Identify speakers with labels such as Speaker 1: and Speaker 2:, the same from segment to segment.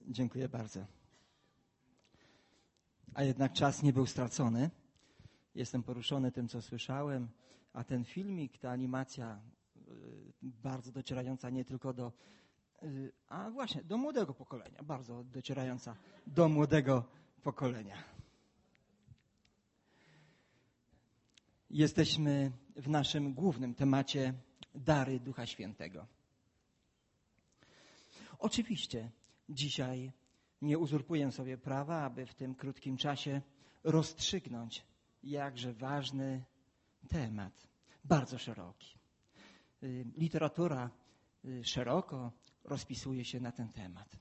Speaker 1: Dziękuję bardzo. A jednak czas nie był stracony. Jestem poruszony tym, co słyszałem, a ten filmik, ta animacja bardzo docierająca nie tylko do, do młodego pokolenia, bardzo docierająca do młodego pokolenia. Jesteśmy w naszym głównym temacie dary Ducha Świętego. Oczywiście dzisiaj nie uzurpuję sobie prawa, aby w tym krótkim czasie rozstrzygnąć jakże ważny temat, bardzo szeroki. Literatura szeroko rozpisuje się na ten temat.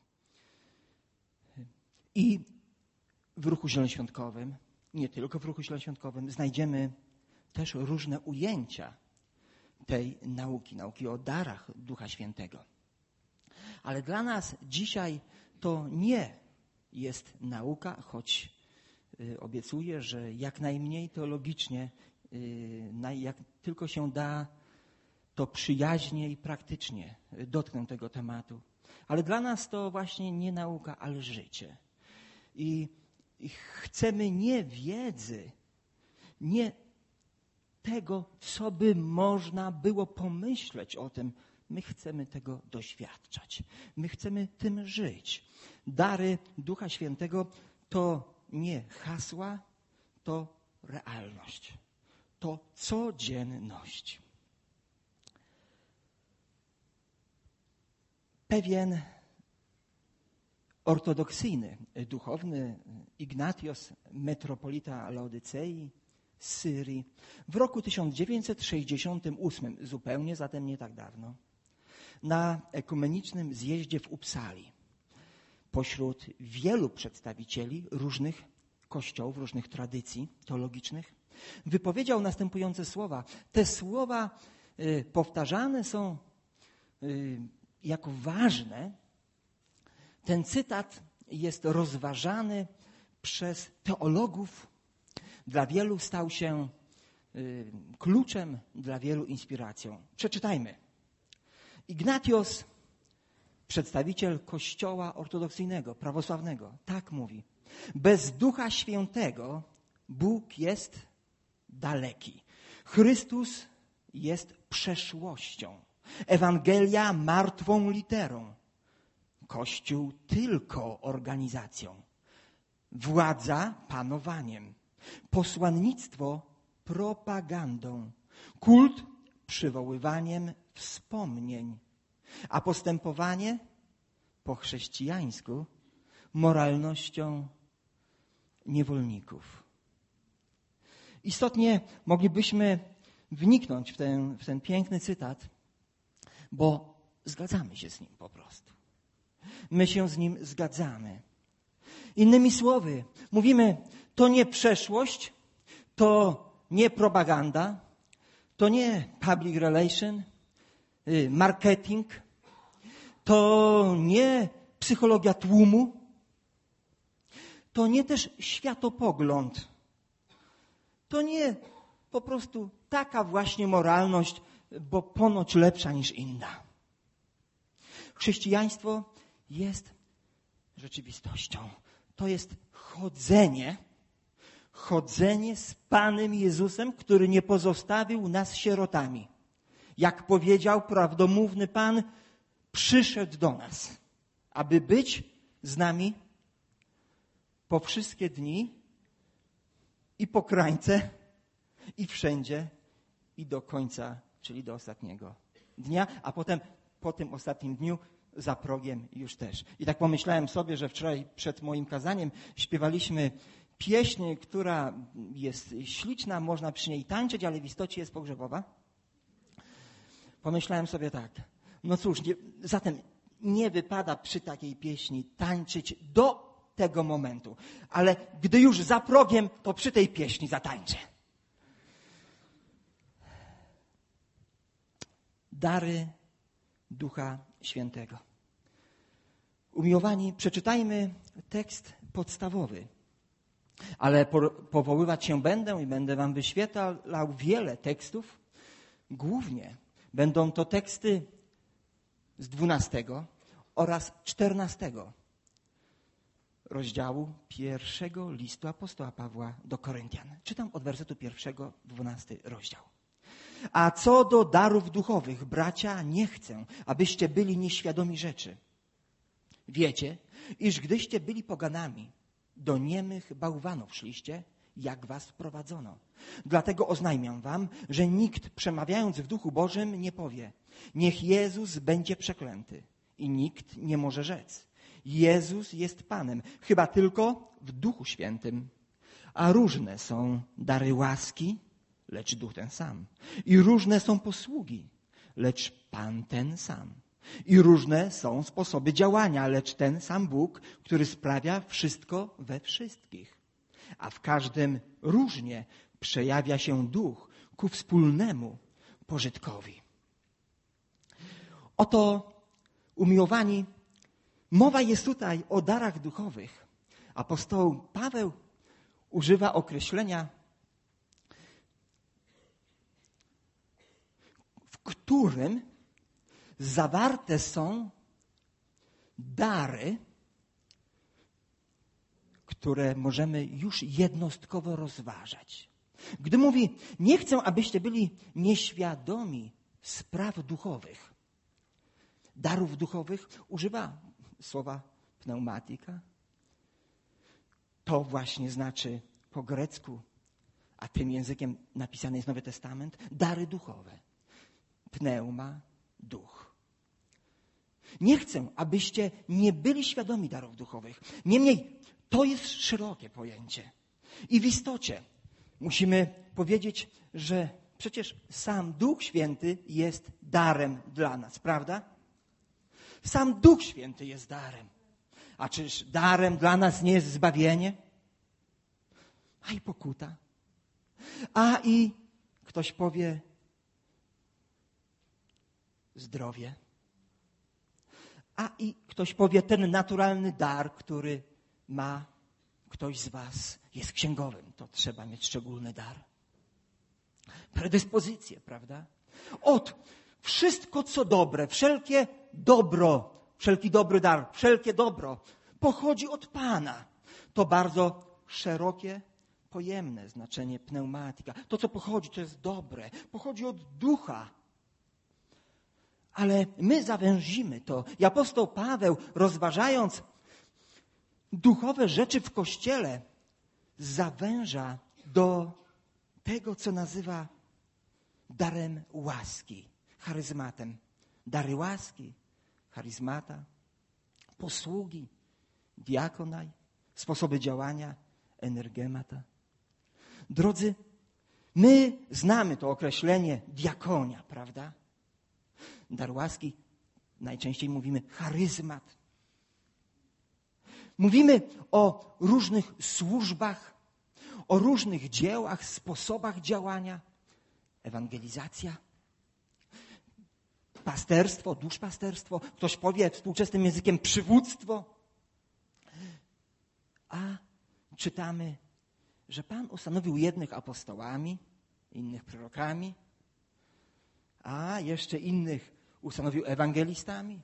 Speaker 1: I w Ruchu Zielonoświątkowym, nie tylko w Ruchu Zielonoświątkowym, znajdziemy też różne ujęcia tej nauki o darach Ducha Świętego. Ale dla nas dzisiaj to nie jest nauka, choć obiecuję, że jak najmniej teologicznie, jak tylko się da, to przyjaźnie i praktycznie dotknę tego tematu. Ale dla nas to właśnie nie nauka, ale życie. I chcemy nie wiedzy, nie tego, co by można było pomyśleć o tym. My chcemy tego doświadczać. My chcemy tym żyć. Dary Ducha Świętego to nie hasła, to realność. To codzienność. Pewien ortodoksyjny duchowny Ignatios, metropolita Laodycei z Syrii, w roku 1968, zupełnie zatem nie tak dawno, na ekumenicznym zjeździe w Uppsali, pośród wielu przedstawicieli różnych kościołów, różnych tradycji teologicznych, wypowiedział następujące słowa. Te słowa powtarzane są jako ważne. Ten cytat jest rozważany przez teologów. Dla wielu stał się kluczem, dla wielu inspiracją. Przeczytajmy. Ignatios, przedstawiciel Kościoła ortodoksyjnego, prawosławnego, tak mówi. Bez Ducha Świętego Bóg jest daleki. Chrystus jest przeszłością. Ewangelia martwą literą. Kościół tylko organizacją. Władza panowaniem. Posłannictwo propagandą. Kult przywoływaniem wspomnień. A postępowanie po chrześcijańsku moralnością niewolników. Istotnie moglibyśmy wniknąć w ten piękny cytat, bo zgadzamy się z nim po prostu. My się z nim zgadzamy. Innymi słowy, mówimy, to nie przeszłość, to nie propaganda, to nie public relation, marketing, to nie psychologia tłumu, to nie też światopogląd, to nie po prostu taka właśnie moralność, bo ponoć lepsza niż inna. Chrześcijaństwo jest rzeczywistością. To jest chodzenie z Panem Jezusem, który nie pozostawił nas sierotami. Jak powiedział prawdomówny Pan, przyszedł do nas, aby być z nami po wszystkie dni i po krańce, i wszędzie, i do końca, czyli do ostatniego dnia, a potem po tym ostatnim dniu za progiem już też. I tak pomyślałem sobie, że wczoraj przed moim kazaniem śpiewaliśmy pieśń, która jest śliczna, można przy niej tańczyć, ale w istocie jest pogrzebowa. Pomyślałem sobie tak, no cóż, zatem nie wypada przy takiej pieśni tańczyć do tego momentu, ale gdy już za progiem, to przy tej pieśni zatańczę. Dary Ducha Świętego. Umiłowani, przeczytajmy tekst podstawowy, ale powoływać się będę i będę wam wyświetlał wiele tekstów. Głównie będą to teksty z 12 oraz 14 rozdziału 1 listu apostoła Pawła do Koryntian. Czytam od wersetu 1, 12 rozdział. A co do darów duchowych, bracia, nie chcę, abyście byli nieświadomi rzeczy. Wiecie, iż gdyście byli poganami, do niemych bałwanów szliście, jak was wprowadzono. Dlatego oznajmiam wam, że nikt przemawiając w Duchu Bożym nie powie, niech Jezus będzie przeklęty. I nikt nie może rzec, Jezus jest Panem, chyba tylko w Duchu Świętym. A różne są dary łaski, lecz Duch ten sam. I różne są posługi, lecz Pan ten sam. I różne są sposoby działania, lecz ten sam Bóg, który sprawia wszystko we wszystkich. A w każdym różnie przejawia się Duch ku wspólnemu pożytkowi. Oto, umiłowani, mowa jest tutaj o darach duchowych. Apostoł Paweł używa określenia, w którym zawarte są dary, które możemy już jednostkowo rozważać. Gdy mówi, nie chcę, abyście byli nieświadomi spraw duchowych, darów duchowych, używa słowa pneumatika. To właśnie znaczy po grecku, a tym językiem napisany jest Nowy Testament, dary duchowe. Pneuma, duch. Nie chcę, abyście nie byli świadomi darów duchowych. Niemniej, to jest szerokie pojęcie. I w istocie musimy powiedzieć, że przecież sam Duch Święty jest darem dla nas, prawda? Sam Duch Święty jest darem. A czyż darem dla nas nie jest zbawienie? A i pokuta. A i ktoś powie zdrowie. A i ktoś powie ten naturalny dar, który ma ktoś z was, jest księgowym. To trzeba mieć szczególny dar. Predyspozycje, prawda? Wszystko co dobre, wszelkie dobro, wszelki dobry dar, wszelkie dobro pochodzi od Pana. To bardzo szerokie, pojemne znaczenie pneumatika. To, co pochodzi, to jest dobre. Pochodzi od Ducha. Ale my zawęzimy to. I apostoł Paweł, rozważając duchowe rzeczy w Kościele, zawęża do tego, co nazywa darem łaski, charyzmatem. Dary łaski, charyzmata, posługi, diakonaj, sposoby działania, energemata. Drodzy, my znamy to określenie diakonia, prawda? Dar łaski, najczęściej mówimy charyzmat. Mówimy o różnych służbach, o różnych dziełach, sposobach działania. Ewangelizacja, pasterstwo, duszpasterstwo. Ktoś powie współczesnym językiem przywództwo. A czytamy, że Pan ustanowił jednych apostołami, innych prorokami, a jeszcze innych ustanowił ewangelistami,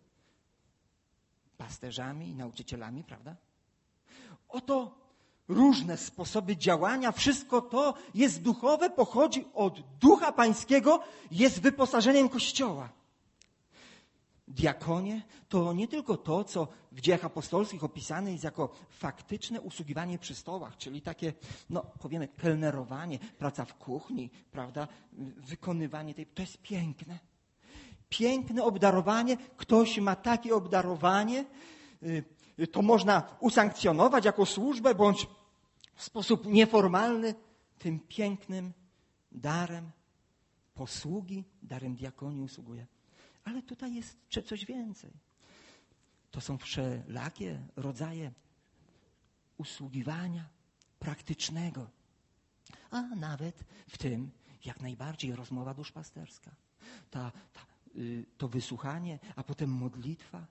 Speaker 1: pasterzami i nauczycielami, prawda? Oto różne sposoby działania, wszystko to jest duchowe, pochodzi od Ducha Pańskiego, jest wyposażeniem Kościoła. Diakonie to nie tylko to, co w Dziejach Apostolskich opisane jest jako faktyczne usługiwanie przy stołach, czyli takie, powiemy, kelnerowanie, praca w kuchni, prawda, wykonywanie tej, to jest piękne. Piękne obdarowanie, ktoś ma takie obdarowanie, to można usankcjonować jako służbę, bądź w sposób nieformalny tym pięknym darem posługi, darem diakonii usługuje. Ale tutaj jest coś więcej. To są wszelakie rodzaje usługiwania praktycznego, a nawet w tym jak najbardziej rozmowa duszpasterska. To wysłuchanie, a potem modlitwa.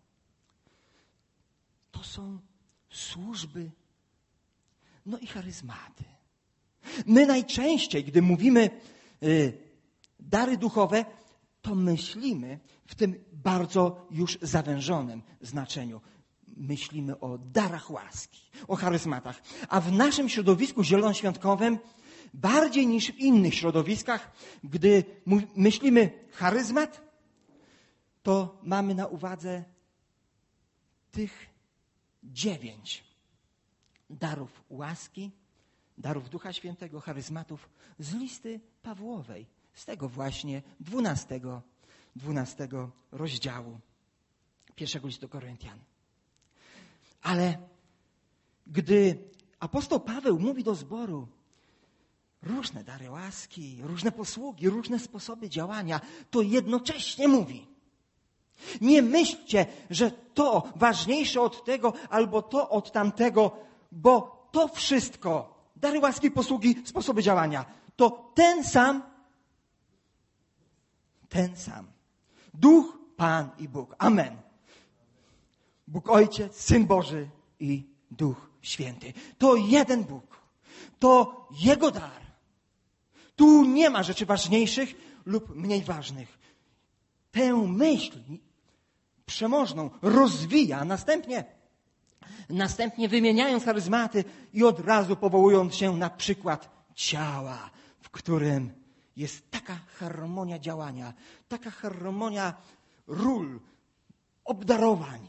Speaker 1: To są służby, i charyzmaty. My najczęściej, gdy mówimy dary duchowe, to myślimy w tym bardzo już zawężonym znaczeniu. myślimy o darach łaski, o charyzmatach. A w naszym środowisku zielonoświątkowym, bardziej niż w innych środowiskach, gdy myślimy charyzmat, to mamy na uwadze tych 9 darów łaski, darów Ducha Świętego, charyzmatów z listy Pawłowej, z tego właśnie 12 rozdziału pierwszego listu do Koryntian. Ale gdy apostoł Paweł mówi do zboru różne dary łaski, różne posługi, różne sposoby działania, to jednocześnie mówi: nie myślcie, że to ważniejsze od tego albo to od tamtego, bo to wszystko, dary łaski, posługi, sposoby działania, to ten sam Duch, Pan i Bóg. Amen. Bóg Ojciec, Syn Boży i Duch Święty. To jeden Bóg. To Jego dar. Tu nie ma rzeczy ważniejszych lub mniej ważnych. Tę myśl przemożną rozwija, następnie wymieniając charyzmaty i od razu powołując się na przykład ciała, w którym jest taka harmonia działania, taka harmonia ról, obdarowań.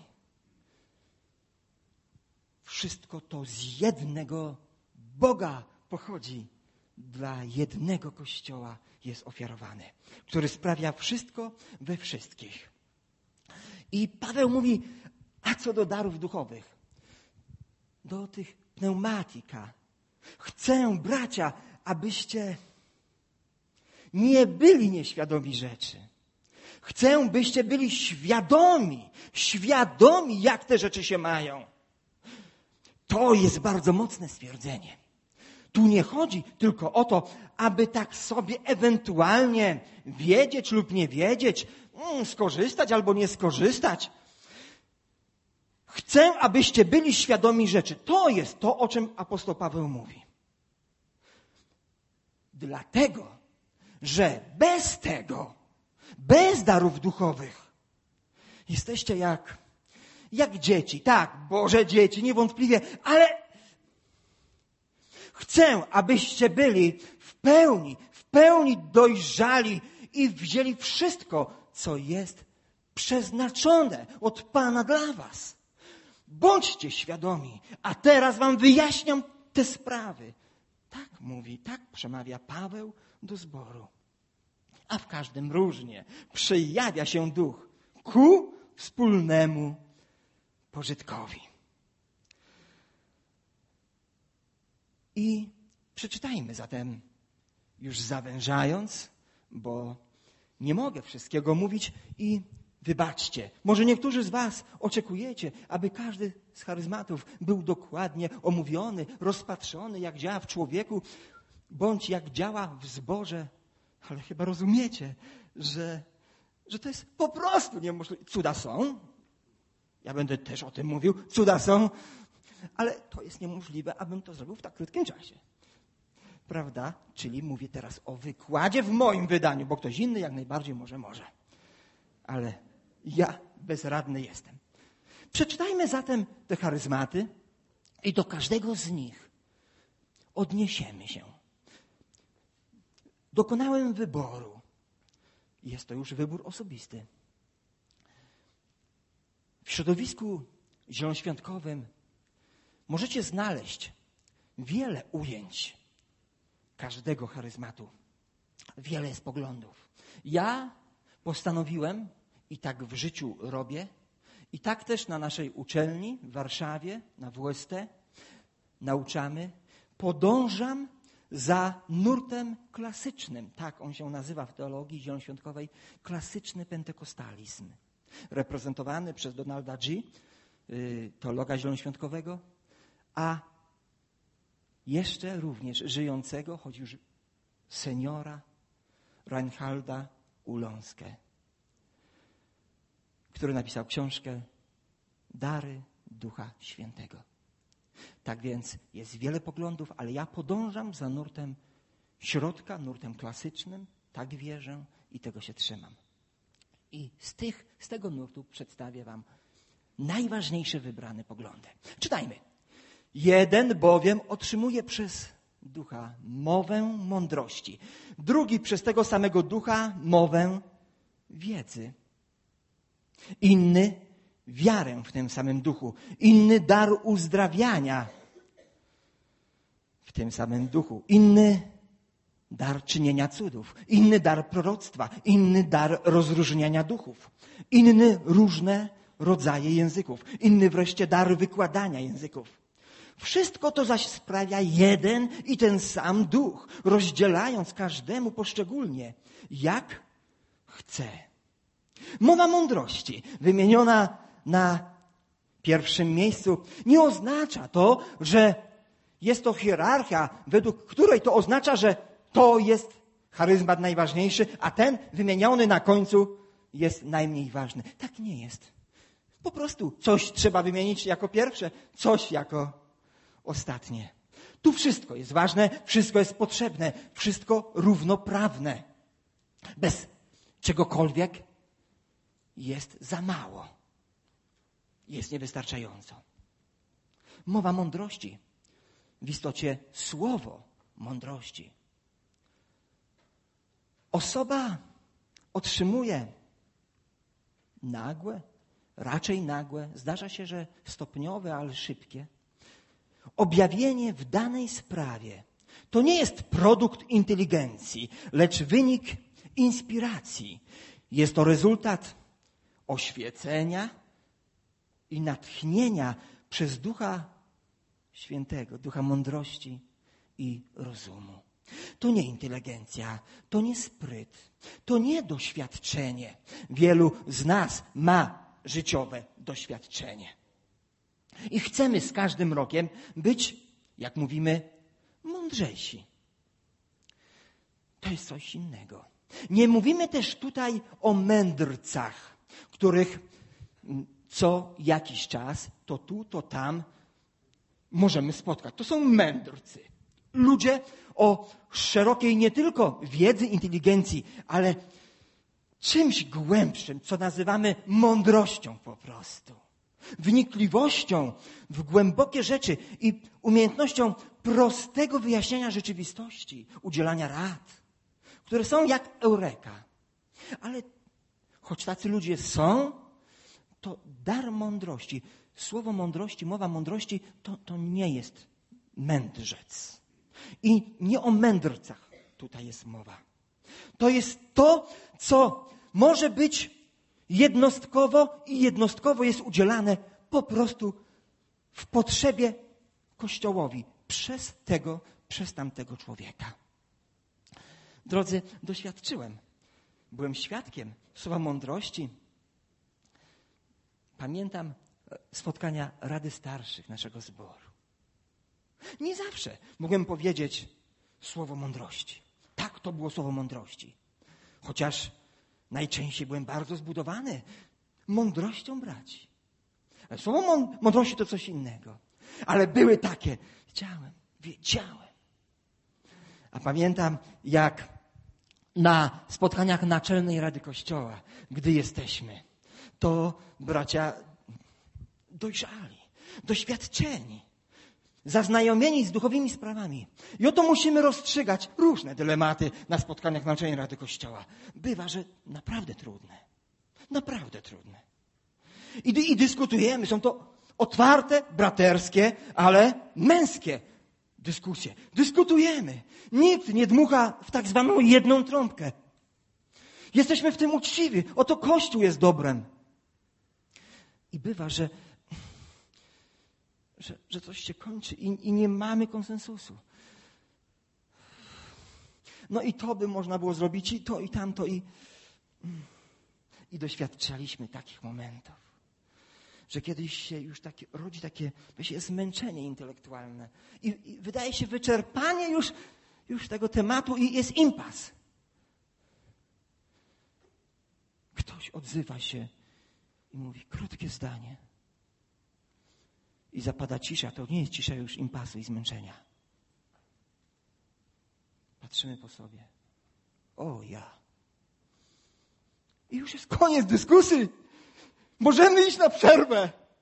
Speaker 1: Wszystko to z jednego Boga pochodzi, dla jednego Kościoła jest ofiarowany, który sprawia wszystko we wszystkich. I Paweł mówi, a co do darów duchowych, do tych pneumatika, chcę, bracia, abyście nie byli nieświadomi rzeczy. Chcę, byście byli świadomi, jak te rzeczy się mają. To jest bardzo mocne stwierdzenie. Tu nie chodzi tylko o to, aby tak sobie ewentualnie wiedzieć lub nie wiedzieć, skorzystać albo nie skorzystać. Chcę, abyście byli świadomi rzeczy. To jest to, o czym apostoł Paweł mówi. Dlatego, że bez darów duchowych, jesteście jak dzieci. Tak, Boże dzieci, niewątpliwie, ale chcę, abyście byli w pełni dojrzali i wzięli wszystko, co jest przeznaczone od Pana dla was. Bądźcie świadomi, a teraz wam wyjaśniam te sprawy. Tak mówi, tak przemawia Paweł do zboru. A w każdym różnie przejawia się Duch ku wspólnemu pożytkowi. I przeczytajmy zatem, już zawężając, bo nie mogę wszystkiego mówić i wybaczcie. Może niektórzy z was oczekujecie, aby każdy z charyzmatów był dokładnie omówiony, rozpatrzony, jak działa w człowieku, bądź jak działa w zborze. Ale chyba rozumiecie, że to jest po prostu niemożliwe. Cuda są. Ja będę też o tym mówił. Cuda są. Ale to jest niemożliwe, abym to zrobił w tak krótkim czasie. Prawda? Czyli mówię teraz o wykładzie w moim wydaniu, bo ktoś inny jak najbardziej może. Ale ja bezradny jestem. Przeczytajmy zatem te charyzmaty i do każdego z nich odniesiemy się. Dokonałem wyboru. Jest to już wybór osobisty. W środowisku zielonoświątkowym możecie znaleźć wiele ujęć każdego charyzmatu. Wiele jest poglądów. Ja postanowiłem, i tak w życiu robię, i tak też na naszej uczelni w Warszawie, na WST, nauczamy, podążam za nurtem klasycznym. Tak on się nazywa w teologii zielonoświątkowej. Klasyczny pentekostalizm. Reprezentowany przez Donalda G., teologa zielonoświątkowego, a jeszcze również żyjącego, choć już seniora, Reinharda Ulonskę, który napisał książkę Dary Ducha Świętego. Tak więc jest wiele poglądów, ale ja podążam za nurtem środka, nurtem klasycznym, tak wierzę i tego się trzymam. I z tego nurtu przedstawię wam najważniejsze wybrane poglądy. Czytajmy. Jeden bowiem otrzymuje przez ducha mowę mądrości, drugi przez tego samego ducha mowę wiedzy, inny wiarę w tym samym duchu, inny dar uzdrawiania w tym samym duchu, inny dar czynienia cudów, inny dar proroctwa, inny dar rozróżniania duchów, inny różne rodzaje języków, inny wreszcie dar wykładania języków. Wszystko to zaś sprawia jeden i ten sam duch, rozdzielając każdemu poszczególnie, jak chce. Mowa mądrości, wymieniona na pierwszym miejscu, nie oznacza to, że jest to hierarchia, według której to oznacza, że to jest charyzmat najważniejszy, a ten wymieniony na końcu jest najmniej ważny. Tak nie jest. Po prostu coś trzeba wymienić jako pierwsze, coś jako ostatnie. Tu wszystko jest ważne, wszystko jest potrzebne, wszystko równoprawne. Bez czegokolwiek jest za mało. Jest niewystarczająco. Mowa mądrości, w istocie słowo mądrości. Osoba otrzymuje raczej nagłe, zdarza się, że stopniowe, ale szybkie, objawienie w danej sprawie. To nie jest produkt inteligencji, lecz wynik inspiracji. Jest to rezultat oświecenia i natchnienia przez Ducha Świętego, Ducha mądrości i rozumu. To nie inteligencja, to nie spryt, to nie doświadczenie. Wielu z nas ma życiowe doświadczenie. I chcemy z każdym rokiem być, jak mówimy, mądrzejsi. To jest coś innego. Nie mówimy też tutaj o mędrcach, których co jakiś czas, to tu, to tam możemy spotkać. To są mędrcy. Ludzie o szerokiej nie tylko wiedzy, inteligencji, ale czymś głębszym, co nazywamy mądrością po prostu. Wnikliwością w głębokie rzeczy i umiejętnością prostego wyjaśniania rzeczywistości, udzielania rad, które są jak eureka. Ale choć tacy ludzie są, to dar mądrości, słowo mądrości, mowa mądrości to nie jest mędrzec. I nie o mędrcach tutaj jest mowa. To jest to, co może być jednostkowo i jednostkowo jest udzielane po prostu w potrzebie Kościołowi przez tamtego człowieka. Drodzy, doświadczyłem, byłem świadkiem słowa mądrości. Pamiętam spotkania Rady Starszych naszego zboru. Nie zawsze mogłem powiedzieć słowo mądrości. Tak, to było słowo mądrości. Chociaż najczęściej byłem bardzo zbudowany mądrością braci. Ale słowo mądrości to coś innego. Ale były takie. Wiedziałem. A pamiętam, jak na spotkaniach Naczelnej Rady Kościoła, gdy jesteśmy, to bracia dojrzali, doświadczeni, zaznajomieni z duchowymi sprawami. I oto musimy rozstrzygać różne dylematy na spotkaniach Naczelnej Rady Kościoła. Bywa, że naprawdę trudne. Naprawdę trudne. I dyskutujemy. Są to otwarte, braterskie, ale męskie dyskusje. Dyskutujemy. Nikt nie dmucha w tak zwaną jedną trąbkę. Jesteśmy w tym uczciwi. Oto Kościół jest dobrem. I bywa, że coś się kończy i nie mamy konsensusu. No i to by można było zrobić, i to, i tamto, i doświadczaliśmy takich momentów, że kiedyś się już rodzi takie zmęczenie intelektualne i wydaje się wyczerpanie już tego tematu i jest impas. Ktoś odzywa się i mówi krótkie zdanie. I zapada cisza. To nie jest cisza już impasu i zmęczenia. Patrzymy po sobie. O ja. I już jest koniec dyskusji. Możemy iść na przerwę.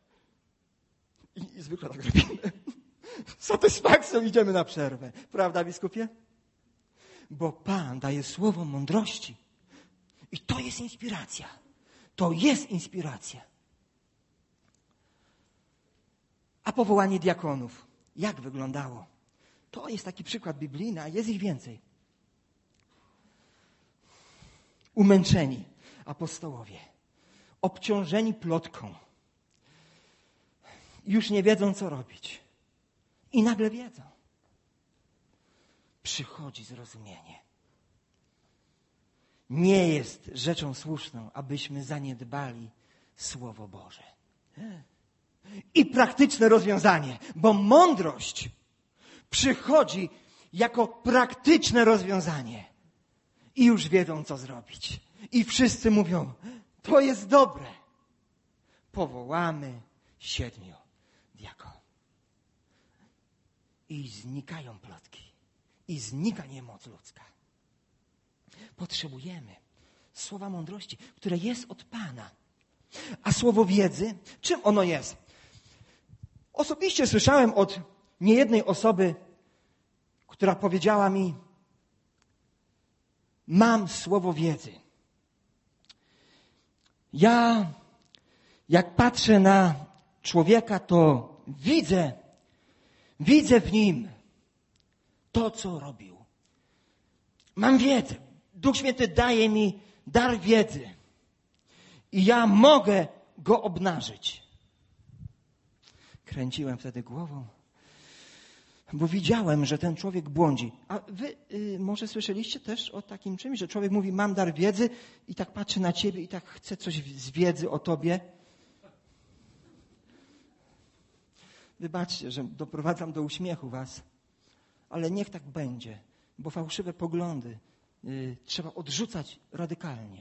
Speaker 1: I zwykle tak robimy. Z satysfakcją idziemy na przerwę. Prawda, biskupie? Bo Pan daje słowo mądrości. I to jest inspiracja. To jest inspiracja. A powołanie diakonów, jak wyglądało? To jest taki przykład biblijny, a jest ich więcej. Umęczeni apostołowie, obciążeni plotką, już nie wiedzą, co robić. I nagle wiedzą. Przychodzi zrozumienie. Nie jest rzeczą słuszną, abyśmy zaniedbali Słowo Boże. I praktyczne rozwiązanie, bo mądrość przychodzi jako praktyczne rozwiązanie. I już wiedzą, co zrobić. I wszyscy mówią, to jest dobre. Powołamy 7 diakonów. I znikają plotki. I znika niemoc ludzka. Potrzebujemy słowa mądrości, które jest od Pana. A słowo wiedzy, czym ono jest? Osobiście słyszałem od niejednej osoby, która powiedziała mi, mam słowo wiedzy. Ja, jak patrzę na człowieka, to widzę w nim to, co robił. Mam wiedzę. Duch Święty daje mi dar wiedzy. I ja mogę go obnażyć. Kręciłem wtedy głową, bo widziałem, że ten człowiek błądzi. A wy może słyszeliście też o takim czymś, że człowiek mówi, mam dar wiedzy i tak patrzy na ciebie i tak chce coś z wiedzy o tobie. Wybaczcie, że doprowadzam do uśmiechu was, ale niech tak będzie, bo fałszywe poglądy trzeba odrzucać radykalnie.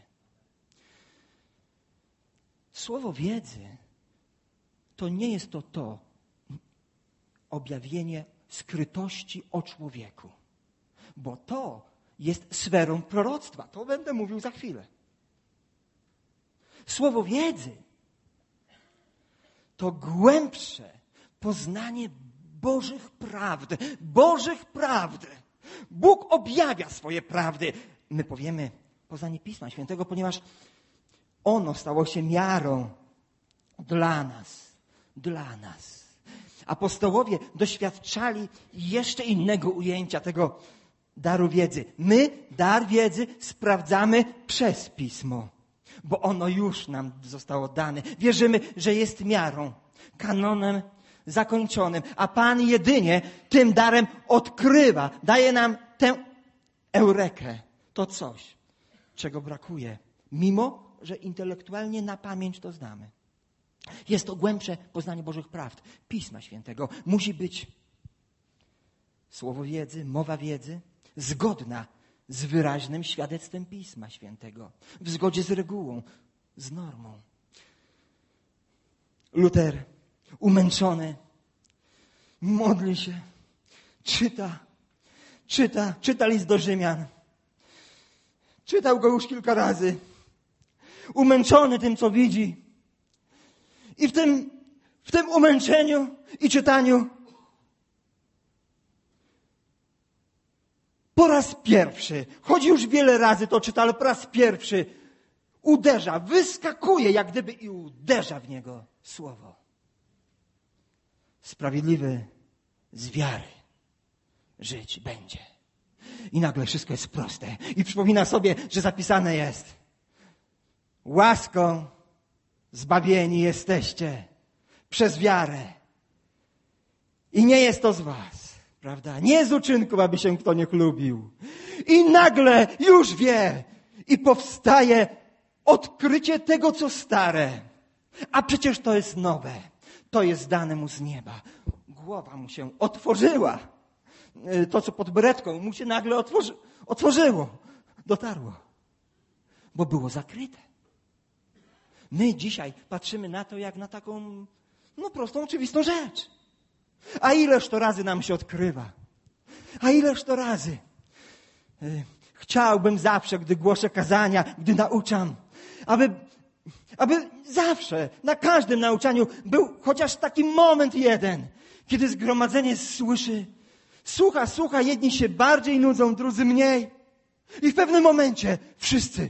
Speaker 1: Słowo wiedzy to nie jest to objawienie skrytości o człowieku, bo to jest sferą proroctwa. To będę mówił za chwilę. Słowo wiedzy to głębsze poznanie Bożych prawd. Bożych prawd. Bóg objawia swoje prawdy. My powiemy poznanie Pisma Świętego, ponieważ ono stało się miarą dla nas. Dla nas. Apostołowie doświadczali jeszcze innego ujęcia tego daru wiedzy. My dar wiedzy sprawdzamy przez Pismo, bo ono już nam zostało dane. Wierzymy, że jest miarą, kanonem zakończonym, a Pan jedynie tym darem odkrywa, daje nam tę eurekę, to coś, czego brakuje, mimo że intelektualnie na pamięć to znamy. Jest to głębsze poznanie Bożych prawd, Pisma Świętego. Musi być słowo wiedzy, mowa wiedzy zgodna z wyraźnym świadectwem Pisma Świętego, w zgodzie z regułą, z normą. Luter, umęczony, modli się, czyta list do Rzymian. Czytał go już kilka razy. Umęczony tym, co widzi. I w tym umęczeniu i czytaniu po raz pierwszy, choć już wiele razy to czyta, ale po raz pierwszy uderza, wyskakuje jak gdyby i uderza w niego słowo. Sprawiedliwy z wiary żyć będzie. I nagle wszystko jest proste. I przypomina sobie, że zapisane jest: łaską zbawieni jesteście przez wiarę. I nie jest to z was, prawda? Nie z uczynków, aby się kto nie chlubił. I nagle już wie i powstaje odkrycie tego, co stare. A przecież to jest nowe. To jest dane mu z nieba. Głowa mu się otworzyła. To, co pod beretką, mu się nagle otworzyło. Dotarło. Bo było zakryte. My dzisiaj patrzymy na to jak na taką, prostą, oczywistą rzecz. A ileż to razy nam się odkrywa. A ileż to razy. Chciałbym zawsze, gdy głoszę kazania, gdy nauczam, Aby zawsze, na każdym nauczaniu był chociaż taki moment jeden, kiedy zgromadzenie słyszy, słucha, jedni się bardziej nudzą, drudzy mniej. I w pewnym momencie wszyscy.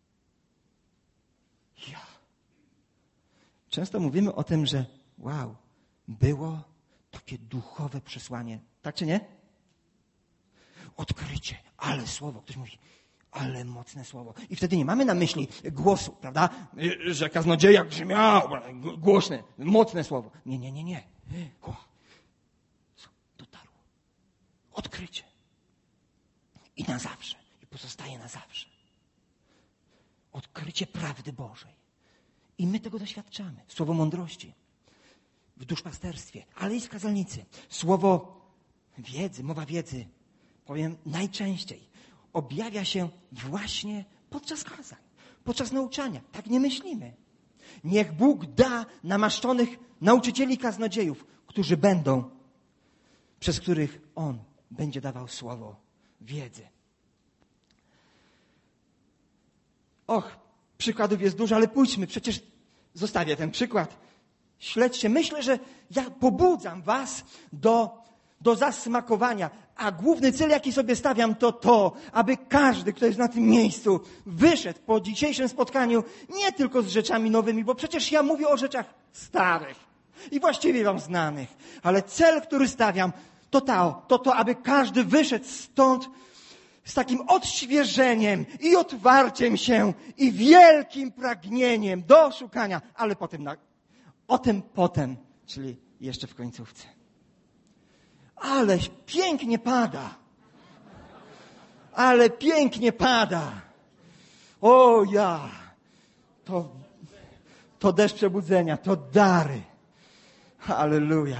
Speaker 1: Ja. Często mówimy o tym, że wow, było takie duchowe przesłanie. Tak czy nie? Odkrycie, ale słowo. Ktoś mówi, ale mocne słowo. I wtedy nie mamy na myśli głosu, prawda? Że kaznodzieja grzmiał, głośne, mocne słowo. Nie. Dotarło. Odkrycie. I na zawsze. I pozostaje na zawsze. Odkrycie prawdy Bożej. I my tego doświadczamy. Słowo mądrości. W duszpasterstwie, ale i w kazalnicy. Słowo wiedzy, mowa wiedzy, powiem najczęściej, objawia się właśnie podczas kazań, podczas nauczania. Tak nie myślimy. Niech Bóg da namaszczonych nauczycieli kaznodziejów, którzy będą, przez których On będzie dawał słowo wiedzy. Przykładów jest dużo, ale pójdźmy, przecież zostawię ten przykład. Śledźcie. Myślę, że ja pobudzam was do zasmakowania. A główny cel, jaki sobie stawiam, to, aby każdy, kto jest na tym miejscu, wyszedł po dzisiejszym spotkaniu nie tylko z rzeczami nowymi, bo przecież ja mówię o rzeczach starych i właściwie wam znanych. Ale cel, który stawiam, to, aby każdy wyszedł stąd z takim odświeżeniem i otwarciem się i wielkim pragnieniem do szukania, ale potem, czyli jeszcze w końcówce. Ale pięknie pada. O ja! To deszcz przebudzenia, to dary. Halleluja.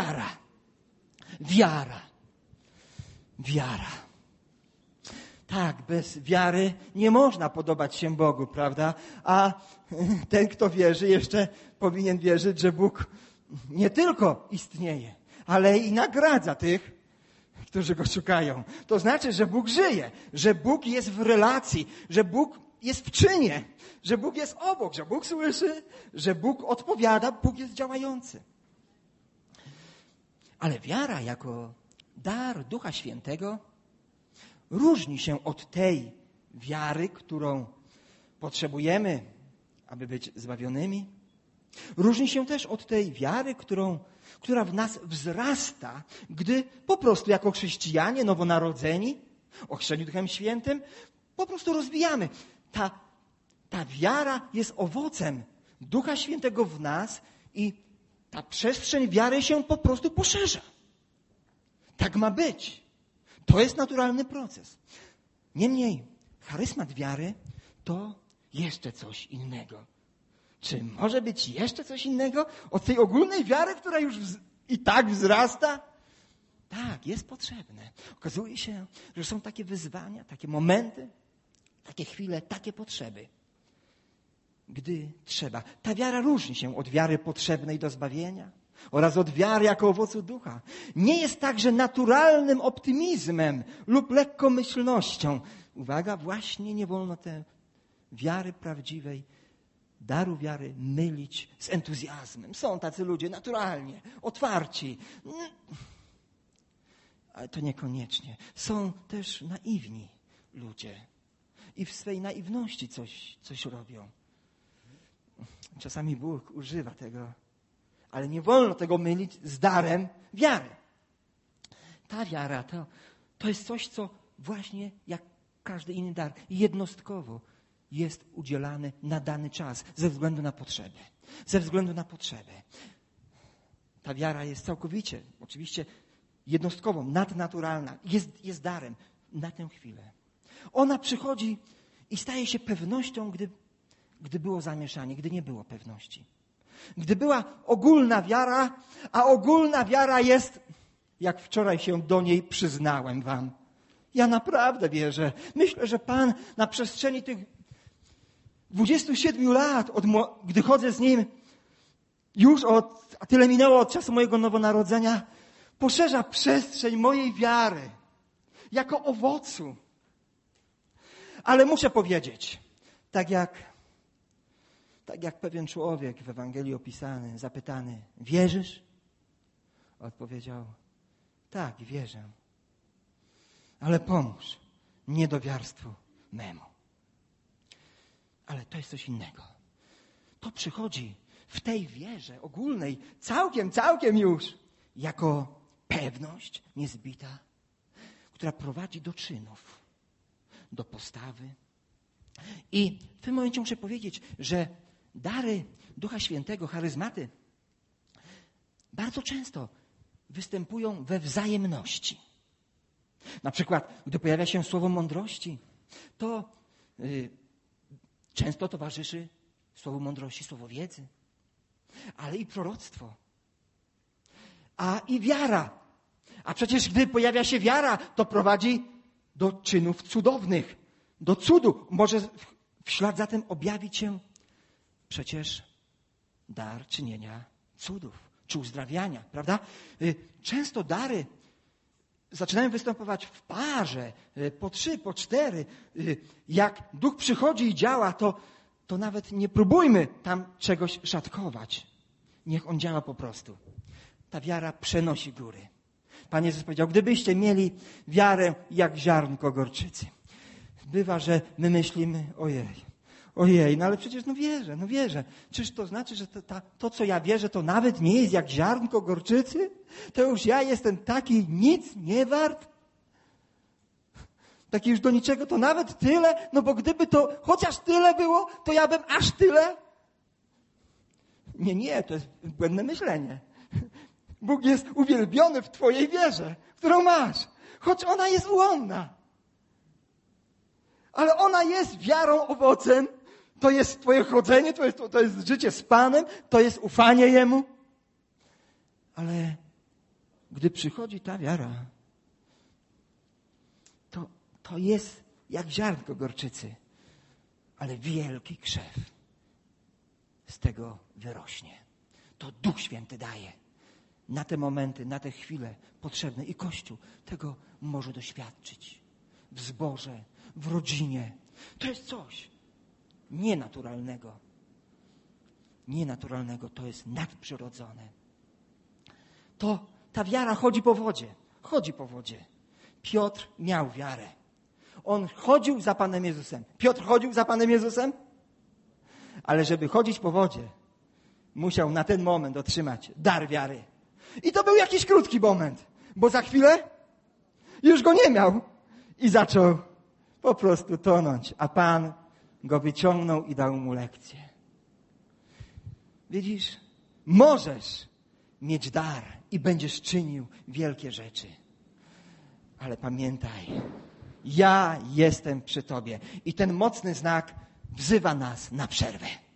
Speaker 1: Wiara. Tak, bez wiary nie można podobać się Bogu, prawda? A ten, kto wierzy, jeszcze powinien wierzyć, że Bóg nie tylko istnieje, ale i nagradza tych, którzy Go szukają. To znaczy, że Bóg żyje, że Bóg jest w relacji, że Bóg jest w czynie, że Bóg jest obok, że Bóg słyszy, że Bóg odpowiada, Bóg jest działający. Ale wiara jako dar Ducha Świętego różni się od tej wiary, którą potrzebujemy, aby być zbawionymi. Różni się też od tej wiary, która w nas wzrasta, gdy po prostu jako chrześcijanie nowonarodzeni, ochrzczeni Duchem Świętym, po prostu rozwijamy. Ta wiara jest owocem Ducha Świętego w nas i ta przestrzeń wiary się po prostu poszerza. Tak ma być. To jest naturalny proces. Niemniej, charyzmat wiary to jeszcze coś innego. Czy może być jeszcze coś innego od tej ogólnej wiary, która już i tak wzrasta? Tak, jest potrzebne. Okazuje się, że są takie wyzwania, takie momenty, takie chwile, takie potrzeby, gdy trzeba. Ta wiara różni się od wiary potrzebnej do zbawienia oraz od wiary jako owocu ducha. Nie jest także naturalnym optymizmem lub lekkomyślnością. Uwaga, właśnie nie wolno tej wiary prawdziwej, daru wiary mylić z entuzjazmem. Są tacy ludzie naturalnie, otwarci. Ale to niekoniecznie. Są też naiwni ludzie. I w swej naiwności coś robią. Czasami Bóg używa tego, ale nie wolno tego mylić z darem wiary. Ta wiara to jest coś, co właśnie jak każdy inny dar, jednostkowo jest udzielany na dany czas, ze względu na potrzebę. Ta wiara jest całkowicie, oczywiście jednostkową, nadnaturalna, jest darem na tę chwilę. Ona przychodzi i staje się pewnością, gdy było zamieszanie, gdy nie było pewności. Gdy była ogólna wiara, a ogólna wiara jest, jak wczoraj się do niej przyznałem wam. Ja naprawdę wierzę. Myślę, że Pan na przestrzeni tych 27 lat, gdy chodzę z Nim, a tyle minęło od czasu mojego nowonarodzenia, poszerza przestrzeń mojej wiary jako owocu. Ale muszę powiedzieć, tak jak Tak jak pewien człowiek w Ewangelii opisany, zapytany, wierzysz? Odpowiedział, tak, wierzę. Ale pomóż niedowiarstwu memu. Ale to jest coś innego. To przychodzi w tej wierze ogólnej, całkiem już, jako pewność niezbita, która prowadzi do czynów, do postawy. I w tym momencie muszę powiedzieć, że dary Ducha Świętego, charyzmaty, bardzo często występują we wzajemności. Na przykład, gdy pojawia się słowo mądrości, to często towarzyszy słowu mądrości, słowo wiedzy, ale i proroctwo, a i wiara. A przecież gdy pojawia się wiara, to prowadzi do czynów cudownych, do cudu. Może w ślad za tym objawić się przecież dar czynienia cudów, czy uzdrawiania, prawda? Często dary zaczynają występować w parze, po 3, po 4. Jak Duch przychodzi i działa, to nawet nie próbujmy tam czegoś szatkować. Niech On działa po prostu. Ta wiara przenosi góry. Pan Jezus powiedział, gdybyście mieli wiarę jak ziarnko gorczycy. Bywa, że my myślimy, ojej, no ale przecież no wierzę. Czyż to znaczy, że to, co ja wierzę, to nawet nie jest jak ziarnko gorczycy? To już ja jestem taki nic nie wart? Taki już do niczego, to nawet tyle? No bo gdyby to chociaż tyle było, to ja bym aż tyle? Nie, to jest błędne myślenie. Bóg jest uwielbiony w twojej wierze, którą masz, choć ona jest ułomna. Ale ona jest wiarą, owocem. To jest twoje chodzenie, to jest życie z Panem, to jest ufanie Jemu. Ale gdy przychodzi ta wiara, to jest jak ziarnko gorczycy, ale wielki krzew z tego wyrośnie. To Duch Święty daje na te momenty, na te chwile potrzebne. I Kościół tego może doświadczyć w zborze, w rodzinie. To jest coś nienaturalnego. Nienaturalnego, to jest nadprzyrodzone. Ta wiara chodzi po wodzie. Chodzi po wodzie. Piotr miał wiarę. On chodził za Panem Jezusem. Piotr chodził za Panem Jezusem? Ale żeby chodzić po wodzie, musiał na ten moment otrzymać dar wiary. I to był jakiś krótki moment, bo za chwilę już go nie miał. I zaczął po prostu tonąć, a Pan go wyciągnął i dał mu lekcję. Widzisz, możesz mieć dar i będziesz czynił wielkie rzeczy. Ale pamiętaj, ja jestem przy tobie. I ten mocny znak wzywa nas na przerwę.